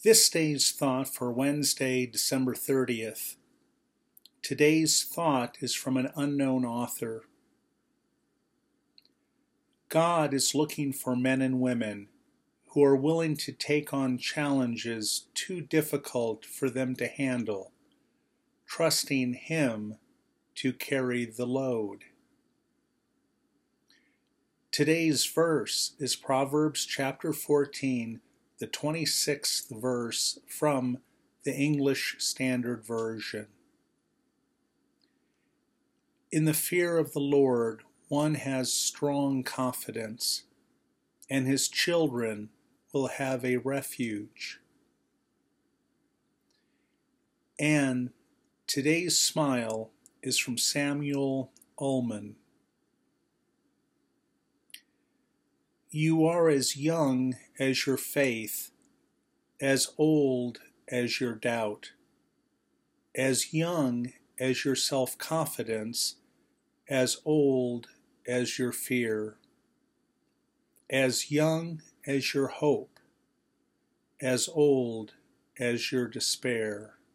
This day's thought for Wednesday, December 30th. Today's thought is from an unknown author. God is looking for men and women who are willing to take on challenges too difficult for them to handle, trusting Him to carry the load. Today's verse is Proverbs chapter 14, the 26th verse from the English Standard Version. In the fear of the Lord, one has strong confidence, and his children will have a refuge. And today's smile is from Samuel Ullman. You are as young as your faith, as old as your doubt, as young as your self-confidence, as old as your fear, as young as your hope, as old as your despair.